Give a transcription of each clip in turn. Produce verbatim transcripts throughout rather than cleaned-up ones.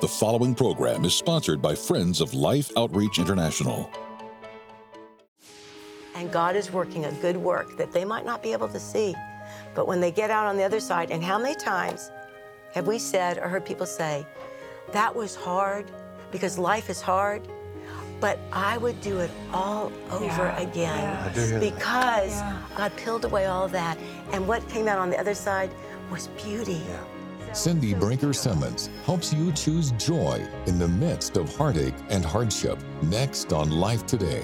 The following program is sponsored by Friends of Life Outreach International. And God is working a good work that they might not be able to see. But when they get out on the other side, and how many times have we said or heard people say, that was hard because life is hard, but I would do it all over yeah, again yeah. because yeah. God peeled away all that. And what came out on the other side was beauty. Yeah. Cindy Brinker Simmons helps you choose joy in the midst of heartache and hardship. Next on Life Today.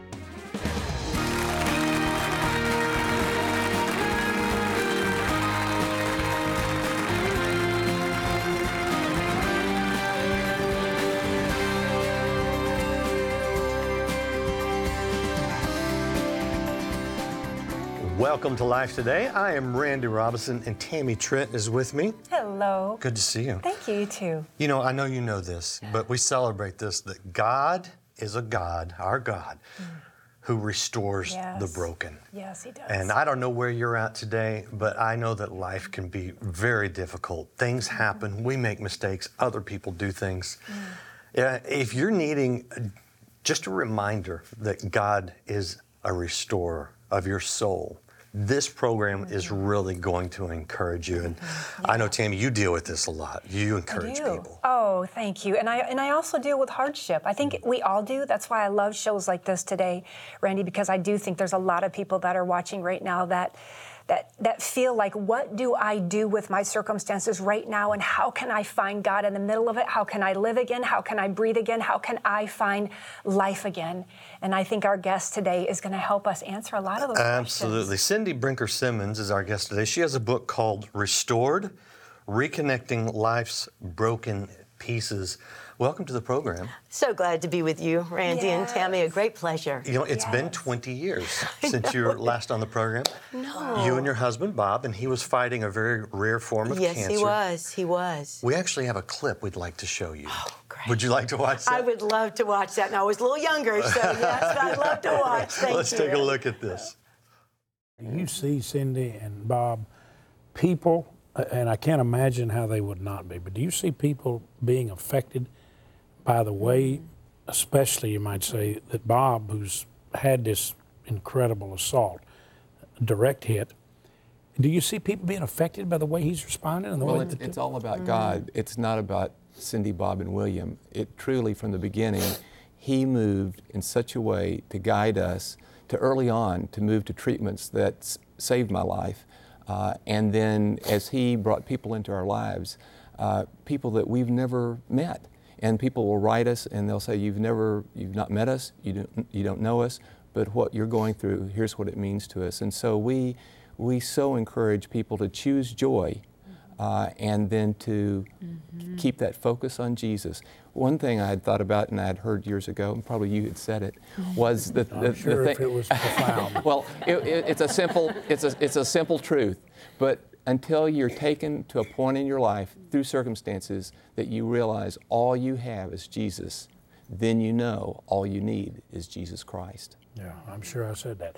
Welcome to Life Today. I am Randy Robinson, and Tammy Trent is with me. Hello. Good to see you. Thank you, you too. You know, I know you know this, but we celebrate this, that God is a God, our God, mm. who restores yes. the broken. Yes, He does. And I don't know where you're at today, but I know that life can be very difficult. Things mm-hmm. happen. We make mistakes. Other people do things. Mm. Yeah, if you're needing just a reminder that God is a restorer of your soul, this program mm-hmm. is really going to encourage you. And mm-hmm. yeah. I know, Tammy, you deal with this a lot. You encourage people. Oh, thank you. And I and I also deal with hardship. I think mm-hmm. we all do. That's why I love shows like this today, Randy, because I do think there's a lot of people that are watching right now that that that feel like, what do I do with my circumstances right now, and how can I find God in the middle of it? How can I live again? How can I breathe again? How can I find life again? And I think our guest today is going to help us answer a lot of those Absolutely. questions. Cindy Brinker Simmons is our guest today. She has a book called Restored, Reconnecting Life's Broken Pieces. Welcome to the program. So glad to be with you, Randy yes. and Tammy. A great pleasure. You know, it's yes. been twenty years since you were last on the program. No. You and your husband, Bob, and he was fighting a very rare form of yes, cancer. Yes, he was. He was. We actually have a clip we'd like to show you. Oh, great. Would you like to watch that? I would love to watch that. And I was a little younger, so yes, I'd love to watch. Thank Let's you. take a look at this. You see Cindy and Bob, people, and I can't imagine how they would not be, but do you see people being affected by the way, especially you might say, that Bob, who's had this incredible assault, direct hit, do you see people being affected by the way he's responding? And the well, way it's, that it's all about God. It's not about Cindy, Bob, and William. It truly, from the beginning, he moved in such a way to guide us to early on to move to treatments that s- saved my life. Uh, and then as he brought people into our lives, uh, people that we've never met. And people will write us and they'll say, you've never, you've not met us, you don't, you don't know us, but what you're going through, here's what it means to us. And so we, we so encourage people to choose joy uh, and then to mm-hmm. keep that focus on Jesus. One thing I had thought about and I had heard years ago, and probably you had said it, was that the, I'm sure the if thing, it was profound. well, it, it, it's a simple, it's a, it's a simple truth, but until you're taken to a point in your life through circumstances that you realize all you have is Jesus, then you know all you need is Jesus Christ. Yeah, I'm sure I said that.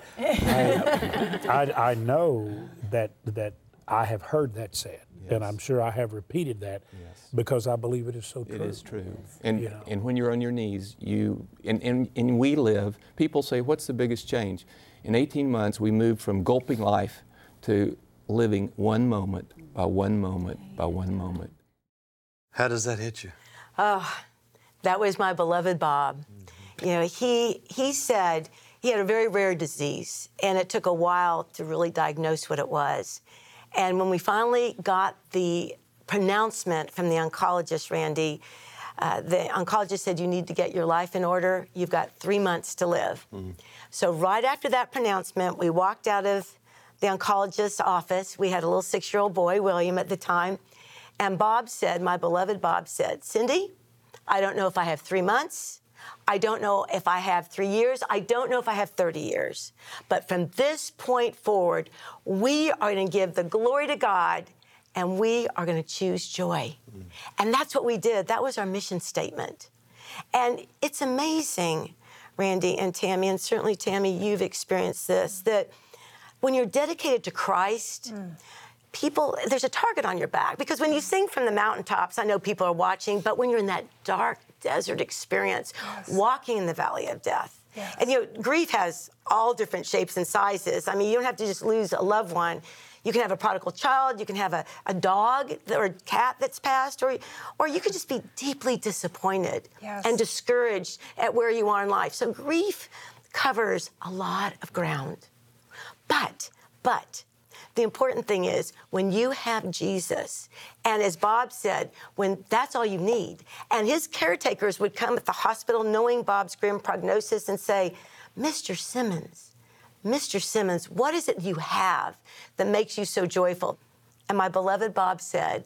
I, I, I know that that I have heard that said, yes. and I'm sure I have repeated that yes. because I believe it is so true. It is true. And you know. and when you're on your knees, you and, and, and we live, people say, what's the biggest change? In eighteen months, we moved from gulping life to living one moment by one moment by one moment. How does that hit you? Oh, that was my beloved Bob. Mm-hmm. You know, he he said he had a very rare disease, and it took a while to really diagnose what it was. And when we finally got the pronouncement from the oncologist, Randy, uh, the oncologist said, you need to get your life in order. You've got three months to live. Mm-hmm. So right after that pronouncement, we walked out of the oncologist's office. We had a little six-year-old boy, William, at the time. And Bob said, my beloved Bob said, Cindy, I don't know if I have three months. I don't know if I have three years. I don't know if I have thirty years. But from this point forward, we are going to give the glory to God, and we are going to choose joy. Mm. And that's what we did. That was our mission statement. And it's amazing, Randy and Tammy, and certainly, Tammy, you've experienced this, that when you're dedicated to Christ, mm. people, there's a target on your back. Because when you sing from the mountaintops, I know people are watching, but when you're in that dark desert experience, yes. walking in the valley of death, yes. and you know, grief has all different shapes and sizes. I mean, you don't have to just lose a loved one. You can have a prodigal child, you can have a, a dog or a cat that's passed, or, or you could just be deeply disappointed yes. and discouraged at where you are in life. So grief covers a lot of ground. But, but, the important thing is when you have Jesus, and as Bob said, when that's all you need, and his caretakers would come at the hospital knowing Bob's grim prognosis and say, Mister Simmons, Mister Simmons, what is it you have that makes you so joyful? And my beloved Bob said,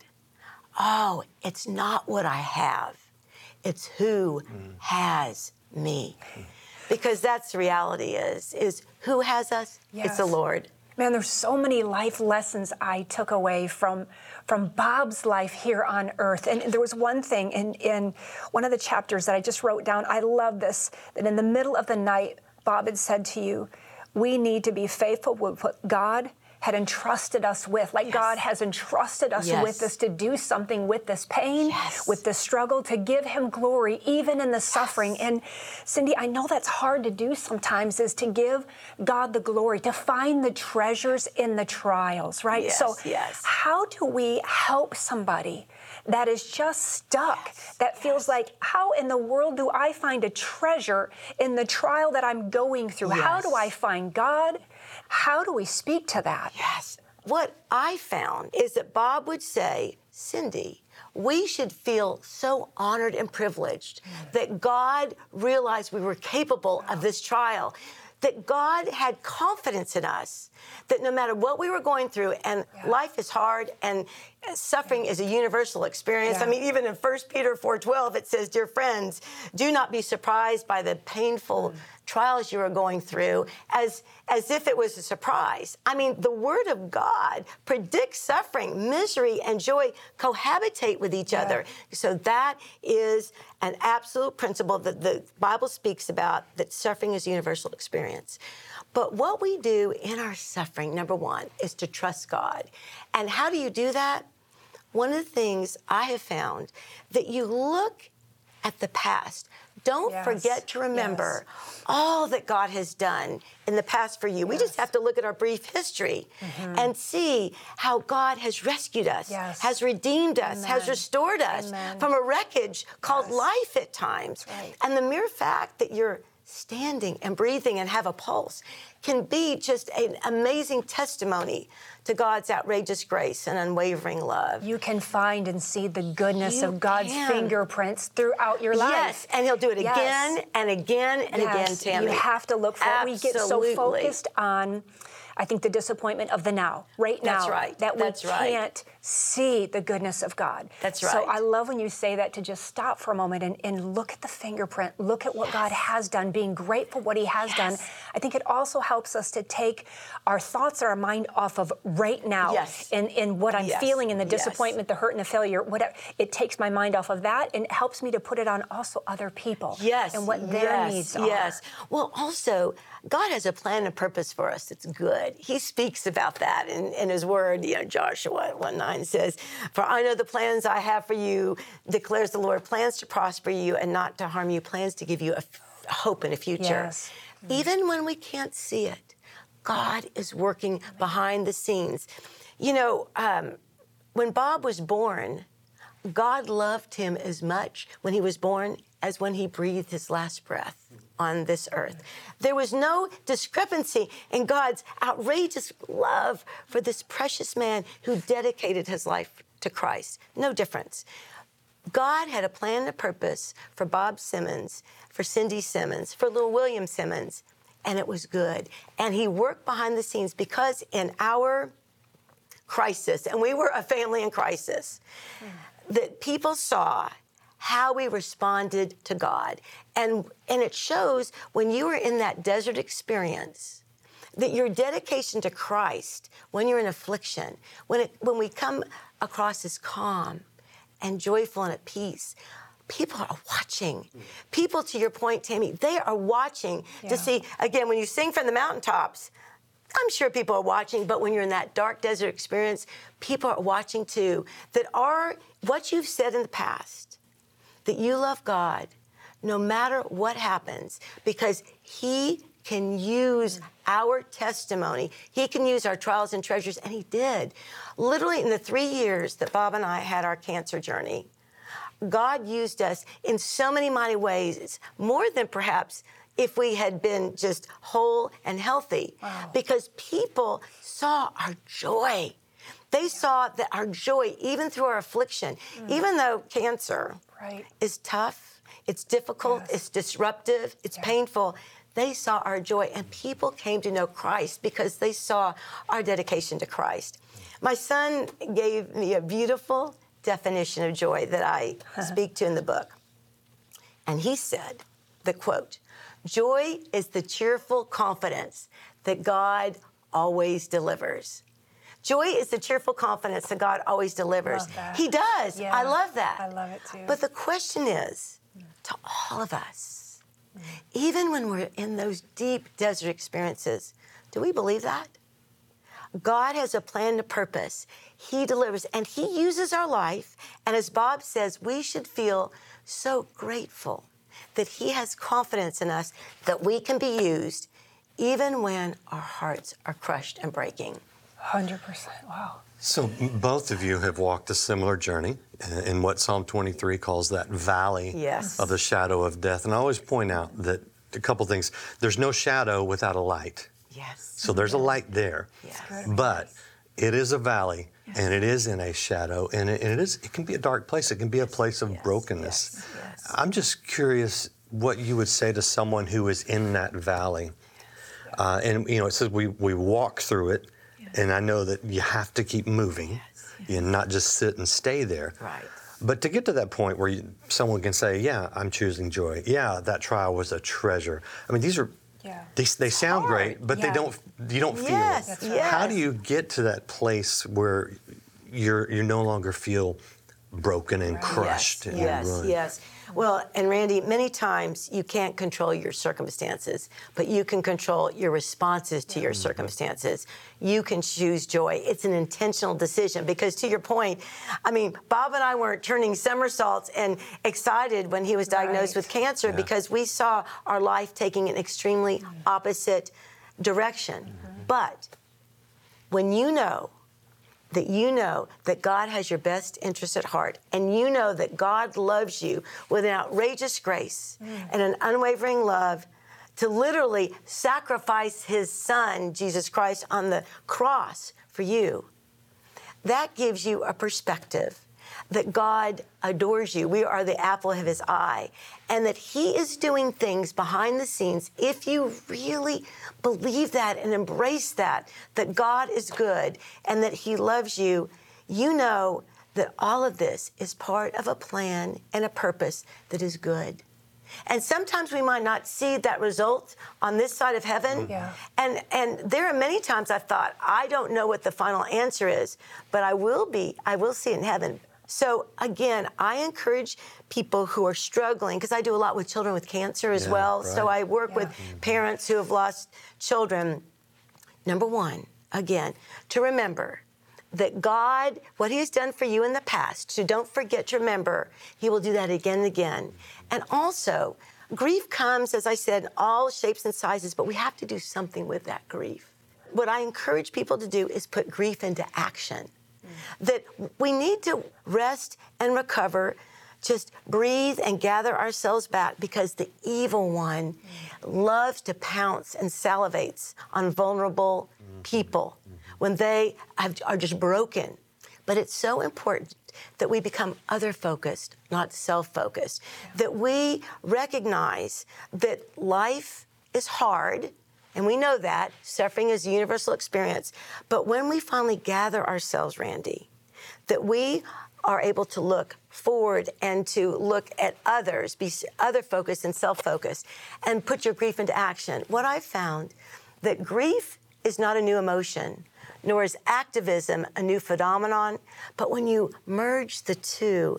oh, it's not what I have. It's who mm. has me. Because that's the reality is, is who has us? Yes. It's the Lord. Man, there's so many life lessons I took away from from Bob's life here on earth. And there was one thing in, in one of the chapters that I just wrote down. I love this, that in the middle of the night, Bob had said to you, we need to be faithful with what God had entrusted us with, like yes. God has entrusted us yes. with this to do something with this pain, yes. with this struggle, to give him glory, even in the yes. suffering. And Cindy, I know that's hard to do sometimes, is to give God the glory, to find the treasures in the trials, right? Yes, so yes. how do we help somebody that is just stuck, yes, that feels yes. like, how in the world do I find a treasure in the trial that I'm going through? Yes. How do I find God? How do we speak to that? Yes. What I found is that Bob would say, Cindy, we should feel so honored and privileged mm. that God realized we were capable wow. of this trial, that God had confidence in us, that no matter what we were going through, and yeah. life is hard and suffering yeah. is a universal experience. Yeah. I mean, even in First Peter four twelve, it says, dear friends, do not be surprised by the painful mm. trials you are going through as, as if it was a surprise. I mean, the Word of God predicts suffering, misery, and joy cohabitate with each yeah. other. So that is an absolute principle that the Bible speaks about, that suffering is a universal experience. But what we do in our suffering, number one, is to trust God. And how do you do that? One of the things I have found, that you look at the past. Don't yes. forget to remember yes. all that God has done in the past for you. Yes. We just have to look at our brief history mm-hmm. and see how God has rescued us, yes. has redeemed us, Amen. Has restored us Amen. From a wreckage called yes. life at times. Right. And the mere fact that you're standing and breathing and have a pulse can be just an amazing testimony to God's outrageous grace and unwavering love. You can find and see the goodness you of God's can. fingerprints throughout your life. Yes, and he'll do it yes. again and again and yes. again, Tammy. You have to look for Absolutely. it. We get so focused on, I think, the disappointment of the now, right now. That's right. That we That's right. can't see the goodness of God. That's right. So I love when you say that, to just stop for a moment and, and look at the fingerprint, look at what yes. God has done, being grateful for what he has yes. done. I think it also helps us to take our thoughts, our mind off of right now yes. and, and what I'm yes. feeling, and the disappointment, yes. the hurt and the failure, whatever. It takes my mind off of that, and it helps me to put it on also other people yes. and what their yes. needs are. Yes. Well, also, God has a plan and purpose for us that's good. He speaks about that in, in his word. You know, Joshua one nine says, for I know the plans I have for you, declares the Lord, plans to prosper you and not to harm you, plans to give you a f- hope in a future. Yes. Mm-hmm. Even when we can't see it, God is working behind the scenes. You know, um, when Bob was born, God loved him as much when he was born as when he breathed his last breath on this earth. There was no discrepancy in God's outrageous love for this precious man who dedicated his life to Christ. No difference. God had a plan and a purpose for Bob Simmons, for Cindy Simmons, for little William Simmons, and it was good. And he worked behind the scenes, because in our crisis, and we were a family in crisis, mm. that people saw how we responded to God. And, and it shows when you are in that desert experience, that your dedication to Christ, when you're in affliction, when, it, when we come across as calm and joyful and at peace, people are watching. People, to your point, Tammy, they are watching yeah. to see, again, when you sing from the mountaintops, I'm sure people are watching, but when you're in that dark desert experience, people are watching too, that are what you've said in the past, that you love God no matter what happens, because He can use our testimony. He can use our trials and treasures, and He did. Literally in the three years that Bob and I had our cancer journey, God used us in so many mighty ways, more than perhaps if we had been just whole and healthy, wow. because people saw our joy. They saw that our joy, even through our affliction, mm. even though cancer right. is tough, it's difficult, yes. it's disruptive, it's yeah. painful, they saw our joy, and people came to know Christ because they saw our dedication to Christ. My son gave me a beautiful definition of joy that I speak to in the book. And he said, the quote, "Joy is the cheerful confidence that God always delivers." Joy is the cheerful confidence that God always delivers. He does. Yeah, I love that. I love it too. But the question is, to all of us, even when we're in those deep desert experiences, do we believe that? God has a plan and a purpose. He delivers, and He uses our life. And as Bob says, we should feel so grateful that He has confidence in us that we can be used even when our hearts are crushed and breaking. one hundred percent. Wow. So both of you have walked a similar journey in what Psalm twenty-three calls that valley yes. of the shadow of death. And I always point out that a couple things. There's no shadow without a light. Yes. So there's a light there. Yes. But it is a valley, yes. and it is in a shadow, and it, and it is. It can be a dark place. It can be a place of yes. brokenness. Yes. Yes. I'm just curious what you would say to someone who is in that valley. Yes. Uh, and you know, it says we we walk through it, yes. and I know that you have to keep moving, yes. Yes. and not just sit and stay there. Right. But to get to that point where you, someone can say, "Yeah, I'm choosing joy. Yeah, that trial was a treasure." I mean, these are. Yeah. They, they sound hard. great, but yeah. they don't. You don't feel yes, it. Yes. How do you get to that place where you're you no longer feel broken and Right. crushed? Yes, and yes, ruined? yes. Well, and Randy, many times you can't control your circumstances, but you can control your responses to your circumstances. You can choose joy. It's an intentional decision because, to your point, I mean, Bob and I weren't turning somersaults and excited when he was diagnosed Right. with cancer Yeah. because we saw our life taking an extremely opposite direction. Mm-hmm. But when you know that you know that God has your best interest at heart, and you know that God loves you with an outrageous grace mm. and an unwavering love to literally sacrifice His Son, Jesus Christ, on the cross for you, that gives you a perspective that God adores you. We are the apple of His eye, and that He is doing things behind the scenes. If you really believe that and embrace that, that God is good and that He loves you, you know that all of this is part of a plan and a purpose that is good. And sometimes we might not see that result on this side of heaven. Yeah. And and there are many times I've thought, I don't know what the final answer is, but I will be, I will see it in heaven. So again, I encourage people who are struggling, because I do a lot with children with cancer as Yeah, well. right. So I work Yeah. with parents who have lost children. Number one, again, to remember that God, what He has done for you in the past, so don't forget to remember, He will do that again and again. And also, grief comes, as I said, in all shapes and sizes, but we have to do something with that grief. What I encourage people to do is put grief into action. That we need to rest and recover, just breathe and gather ourselves back, because the evil one loves to pounce and salivates on vulnerable people when they have, are just broken. But it's so important that we become other-focused, not self-focused, that we recognize that life is hard. And we know that. Suffering is a universal experience. But when we finally gather ourselves, Randy, that we are able to look forward and to look at others, be other-focused and self-focused, and put your grief into action. What I've found, that grief is not a new emotion, nor is activism a new phenomenon, but when you merge the two,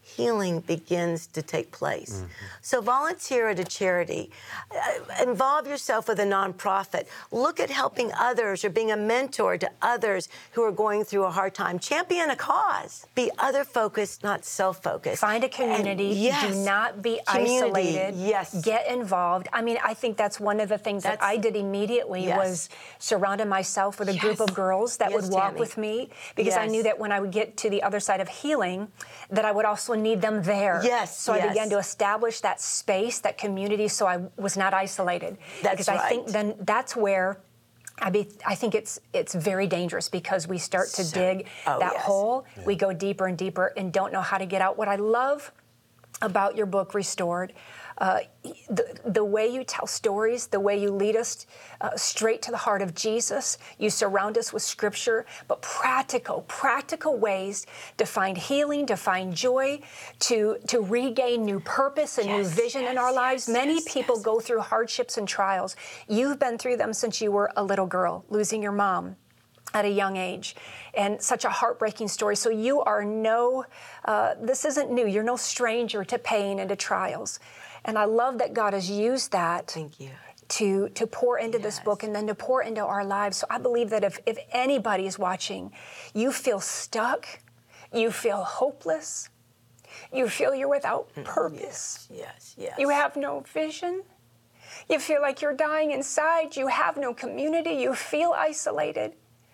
healing begins to take place. Mm-hmm. So volunteer at a charity. Uh, involve yourself with a nonprofit. Look at helping others or being a mentor to others who are going through a hard time. Champion a cause. Be other-focused, not self-focused. Find a community. And yes, do not be community, isolated. Yes. Get involved. I mean, I think that's one of the things that's, that I did immediately yes. was surrounded myself with a yes. group of girls that yes, would walk Tammy. with me, because yes. I knew that when I would get to the other side of healing, that I would also need them there. Yes. So yes. I began to establish that space, that community, so I was not isolated. That's because right. I think then that's where I be, I think it's it's very dangerous, because we start to so, dig oh, that yes. hole. Yeah. We go deeper and deeper and don't know how to get out. What I love about your book, Restored, uh, the, the way you tell stories, the way you lead us uh, straight to the heart of Jesus. You surround us with Scripture, but practical, practical ways to find healing, to find joy, to, to regain new purpose and yes, new vision yes, in our lives. yes, Many yes, people yes. go through hardships and trials. You've been through them since you were a little girl, losing your mom at a young age, and such a heartbreaking story. So you are no, uh, this isn't new. You're no stranger to pain and to trials. And I love that God has used that Thank you. to, to pour into yes. this book and then to pour into our lives. So I believe that if, if anybody is watching, you feel stuck, you feel hopeless, you feel you're without purpose. Yes, yes, yes. You have no vision. You feel like you're dying inside. You have no community. You feel isolated.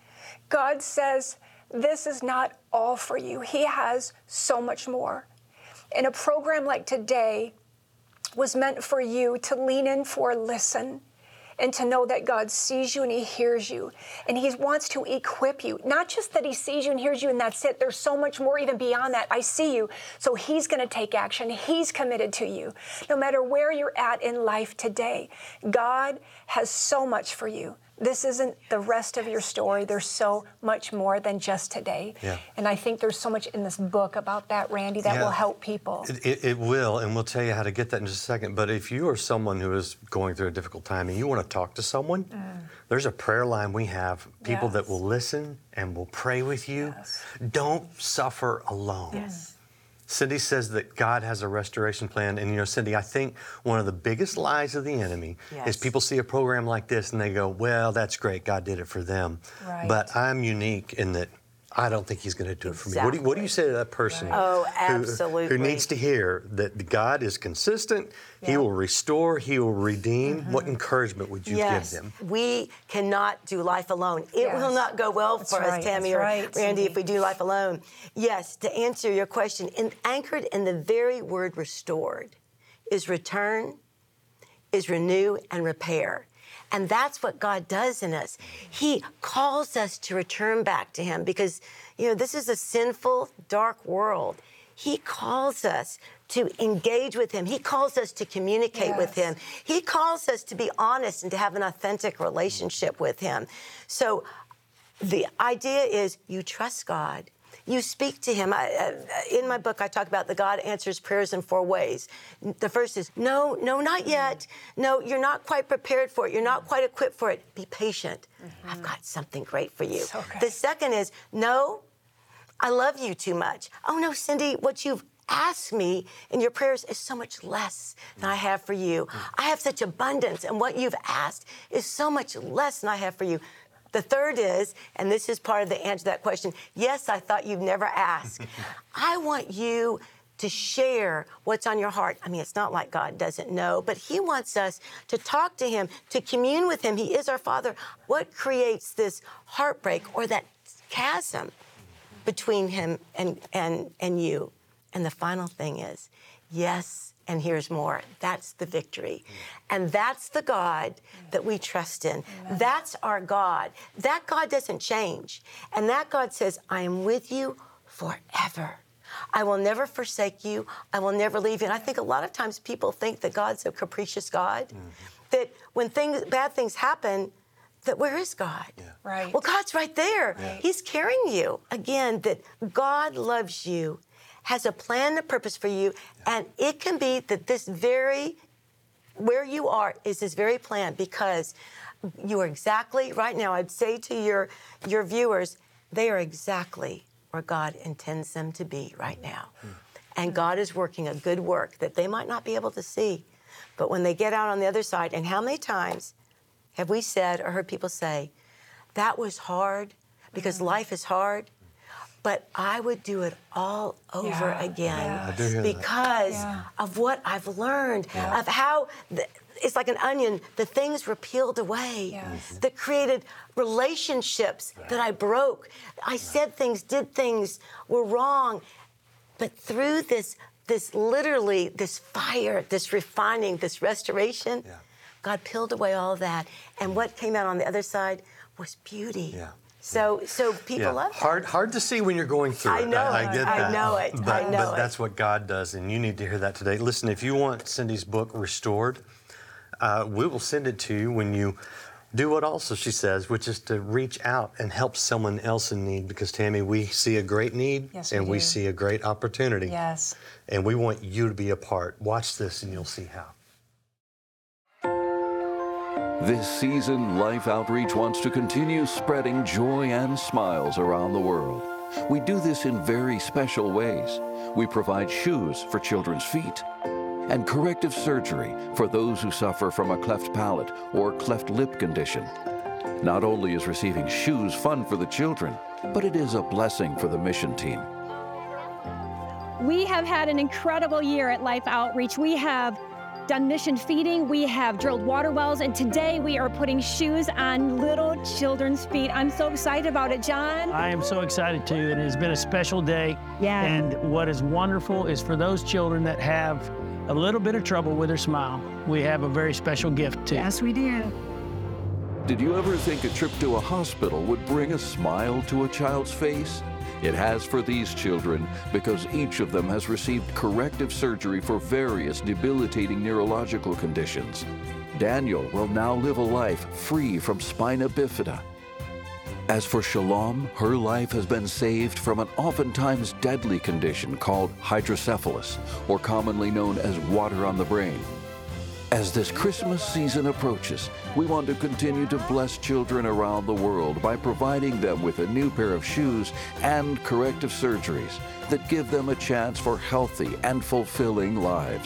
God says, this is not all for you. He has so much more. And a program like today was meant for you to lean in for, listen, and to know that God sees you and He hears you. And He wants to equip you. Not just that He sees you and hears you and that's it. There's so much more even beyond that. I see you. So He's going to take action. He's committed to you. No matter where you're at in life today, God has so much for you. This isn't the rest of your story. There's so much more than just today. Yeah. And I think there's so much in this book about that, Randy, that Yeah. will help people. It, it, it will, and we'll tell you how to get that in just a second. But if you are someone who is going through a difficult time and you want to talk to someone, mm. there's a prayer line we have, people Yes. that will listen and will pray with you. Yes. Don't suffer alone. Yes. Cindy says that God has a restoration plan. And, you know, Cindy, I think one of the biggest lies of the enemy Yes. is people see a program like this and they go, well, that's great. God did it for them. Right. But I'm unique in that I don't think He's going to do it for me. What do, you, what do you say to that person Right. Oh, who, absolutely. who needs to hear that God is consistent, He Yeah. will restore, He will redeem? Mm-hmm. What encouragement would you Yes, give them? we cannot do life alone. It Yes. will not go well That's for right, us, Tammy that's or right, Randy, Cindy. if we do life alone. Yes, to answer your question, in, anchored in the very word restored is return, is renew, and repair. And that's what God does in us. He calls us to return back to Him because, you know, this is a sinful, dark world. He calls us to engage with Him. He calls us to communicate with Yes. Him. He calls us to be honest and to have an authentic relationship with Him. So the idea is you trust God. You speak to Him. I, uh, in my book, I talk about the God answers prayers in four ways. The first is, no, no, not yet. No, you're not quite prepared for it. You're not quite equipped for it. Be patient. Mm-hmm. I've got something great for you. So good. The second is, no, I love you too much. Oh, no, Cindy, what you've asked me in your prayers is so much less than I have for you. I have such abundance, and what you've asked is so much less than I have for you. The third is, and this is part of the answer to that question, yes, I thought you'd never ask. I want you to share what's on your heart. I mean, it's not like God doesn't know, but He wants us to talk to Him, to commune with Him. He is our Father. What creates this heartbreak or that chasm between Him and, and, and you? And the final thing is, yes, and here's more. That's the victory. And that's the God that we trust in. Amen. That's our God. That God doesn't change. And that God says, I am with you forever. I will never forsake you. I will never leave you. And I think a lot of times people think that God's a capricious God, mm-hmm. that when things, bad things happen, that where is God? Yeah. Right. Well, God's right there. Right. He's carrying you. Again, that God loves you, has a plan and a purpose for you, yeah. and it can be that this very, where you are is this very plan, because you are exactly, right now, I'd say to your, your viewers, they are exactly where God intends them to be right now. Mm. And God is working a good work that they might not be able to see. But when they get out on the other side, and how many times have we said or heard people say, that was hard because mm-hmm. life is hard, but I would do it all over yeah. again yeah. I do hear because yeah. of what I've learned, yeah. of how the, it's like an onion, the things were peeled away yes. that created relationships right. that I broke. I right. said things, did things, were wrong. But through this, this literally, this fire, this refining, this restoration, yeah. God peeled away all of that. And what came out on the other side was beauty. Yeah. So, so people yeah. love that. Hard, hard to see when you're going through I it. know I, it. I get I that. know it. But, I know but it. that's what God does, and you need to hear that today. Listen, if you want Cindy's book restored, uh, we will send it to you when you do what also she says, which is to reach out and help someone else in need. Because Tammy, we see a great need, yes, and we, we do. see a great opportunity. Yes. And we want you to be a part. Watch this, and you'll see how. This season, Life Outreach wants to continue spreading joy and smiles around the world. We do this in very special ways. We provide shoes for children's feet and corrective surgery for those who suffer from a cleft palate or cleft lip condition. Not only is receiving shoes fun for the children, but it is a blessing for the mission team. We have had an incredible year at Life Outreach. We have done mission feeding, we have drilled water wells, and today we are putting shoes on little children's feet. I'm so excited about it, John. I am so excited too, and it's been a special day. Yeah. And what is wonderful is for those children that have a little bit of trouble with their smile, we have a very special gift too. Yes, we do. Did you ever think a trip to a hospital would bring a smile to a child's face? It has for these children because each of them has received corrective surgery for various debilitating neurological conditions. Daniel will now live a life free from spina bifida. As for Shalom, her life has been saved from an oftentimes deadly condition called hydrocephalus, or commonly known as water on the brain. As this Christmas season approaches, we want to continue to bless children around the world by providing them with a new pair of shoes and corrective surgeries that give them a chance for healthy and fulfilling lives.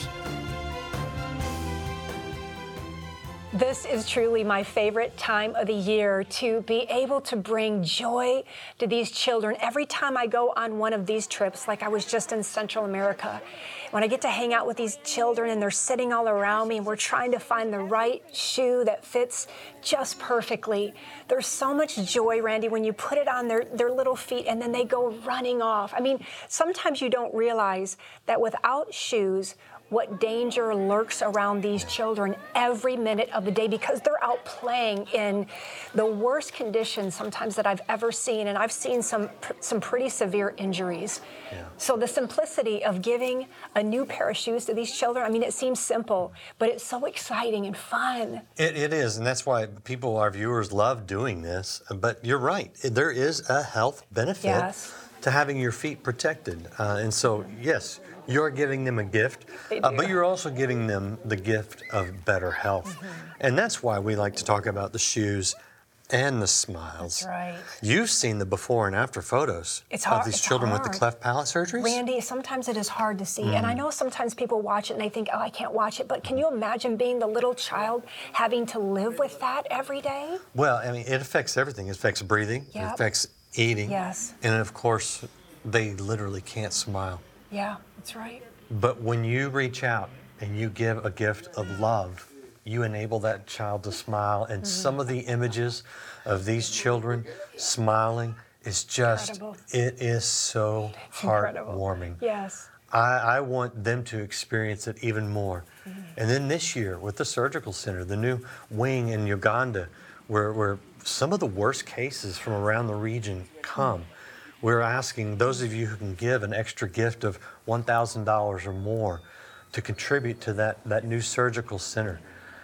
This is truly my favorite time of the year, to be able to bring joy to these children. Every time I go on one of these trips, like I was just in Central America, when I get to hang out with these children and they're sitting all around me and we're trying to find the right shoe that fits just perfectly, there's so much joy, Randy, when you put it on their, their little feet and then they go running off. I mean, sometimes you don't realize that without shoes, what danger lurks around these children every minute of the day, because they're out playing in the worst conditions sometimes that I've ever seen, and I've seen some some pretty severe injuries. Yeah. So the simplicity of giving a new pair of shoes to these children, I mean, it seems simple, but it's so exciting and fun. It, it is, and that's why people, our viewers, love doing this. But you're right, there is a health benefit yes. to having your feet protected. Uh, and so, yes, you're giving them a gift, uh, but you're also giving them the gift of better health. Mm-hmm. And that's why we like to talk about the shoes and the smiles. That's right. You've seen the before and after photos it's hard, of these it's children hard. with the cleft palate surgeries. Randy, sometimes it is hard to see. Mm. And I know sometimes people watch it and they think, oh, I can't watch it. But can you imagine being the little child having to live with that every day? Well, I mean, it affects everything. It affects breathing. Yep. It affects eating. Yes. And of course, they literally can't smile. Yeah, that's right. But when you reach out and you give a gift of love, you enable that child to smile. And mm-hmm. some of the images of these children smiling is just, incredible. It is so it's heartwarming. Yes. I, I want them to experience it even more. Mm-hmm. And then this year with the surgical center, the new wing in Uganda, where, where some of the worst cases from around the region come, mm-hmm. we're asking those of you who can give an extra gift of one thousand dollars or more to contribute to that, that new surgical center.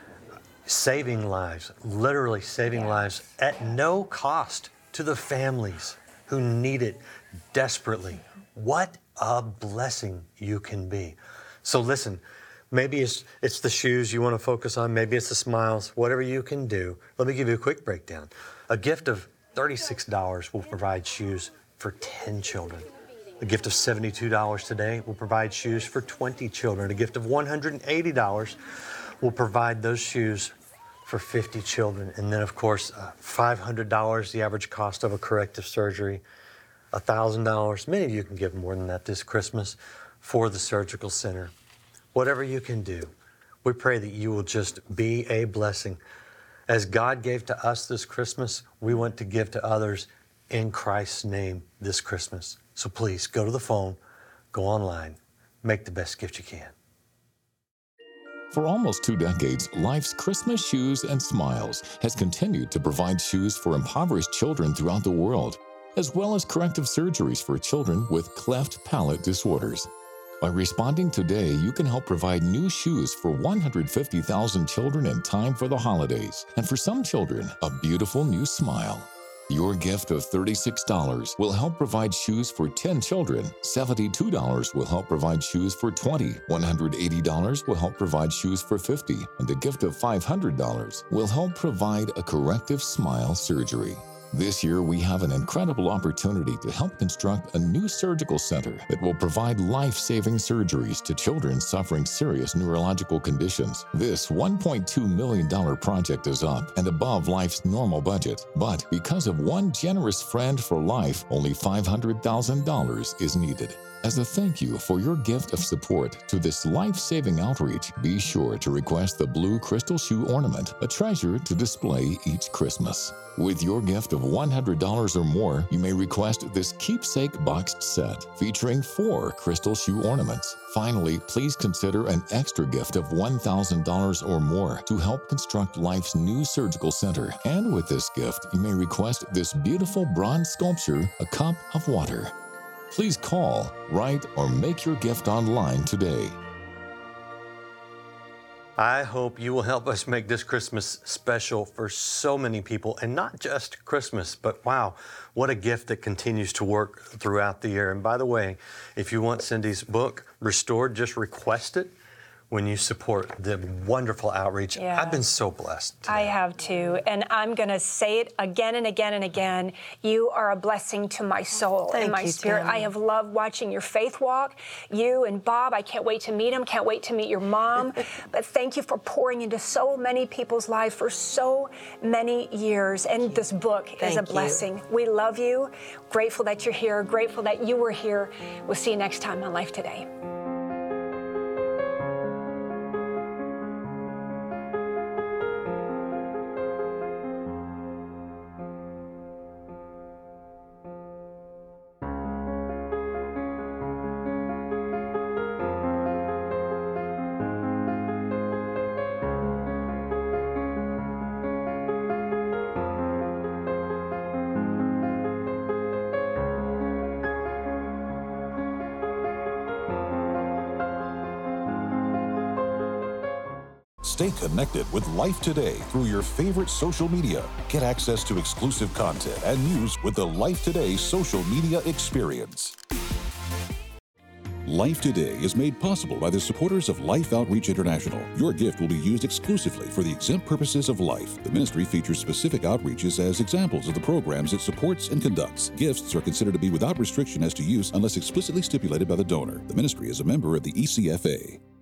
Saving lives, literally saving yeah. lives at no cost to the families who need it desperately. What a blessing you can be. So listen, maybe it's, it's the shoes you want to focus on, maybe it's the smiles, whatever you can do. Let me give you a quick breakdown. A gift of thirty-six dollars will provide shoes for ten children. A gift of seventy-two dollars today will provide shoes for twenty children. A gift of one hundred eighty dollars will provide those shoes for fifty children. And then, of course, uh, five hundred dollars, the average cost of a corrective surgery. one thousand dollars, many of you can give more than that this Christmas for the Surgical Center. Whatever you can do, we pray that you will just be a blessing. As God gave to us this Christmas, we want to give to others in Christ's name this Christmas. So please go to the phone, go online, make the best gift you can. For almost two decades, Life's Christmas Shoes and Smiles has continued to provide shoes for impoverished children throughout the world, as well as corrective surgeries for children with cleft palate disorders. By responding today, you can help provide new shoes for one hundred fifty thousand children in time for the holidays, and for some children, a beautiful new smile. Your gift of thirty-six dollars will help provide shoes for ten children, seventy-two dollars will help provide shoes for twenty, one hundred eighty dollars will help provide shoes for fifty, and a gift of five hundred dollars will help provide a corrective smile surgery. This year, we have an incredible opportunity to help construct a new surgical center that will provide life-saving surgeries to children suffering serious neurological conditions. This one point two million dollars project is up and above Life's normal budget, but because of one generous friend for Life, only five hundred thousand dollars is needed. As a thank you for your gift of support to this life-saving outreach, be sure to request the blue crystal shoe ornament, a treasure to display each Christmas. With your gift of one hundred dollars or more, you may request this keepsake boxed set featuring four crystal shoe ornaments. Finally, please consider an extra gift of one thousand dollars or more to help construct Life's new surgical center. And with this gift, you may request this beautiful bronze sculpture, A Cup of Water. Please call, write, or make your gift online today. I hope you will help us make this Christmas special for so many people, and not just Christmas, but wow, what a gift that continues to work throughout the year. And by the way, if you want Cindy's book, Restored, just request it when you support the wonderful outreach. Yeah. I've been so blessed today. I have too, and I'm going to say it again and again and again. You are a blessing to my soul Thank and my you, spirit. Tammy. I have loved watching your faith walk. You and Bob, I can't wait to meet him, can't wait to meet your mom. But thank you for pouring into so many people's lives for so many years. And this book is Thank a you. blessing. We love you. Grateful that you're here. Grateful that you were here. We'll see you next time on Life Today. Stay connected with Life Today through your favorite social media. Get access to exclusive content and news with the Life Today social media experience. Life Today is made possible by the supporters of Life Outreach International. Your gift will be used exclusively for the exempt purposes of life. The ministry features specific outreaches as examples of the programs it supports and conducts. Gifts are considered to be without restriction as to use unless explicitly stipulated by the donor. The ministry is a member of the E C F A.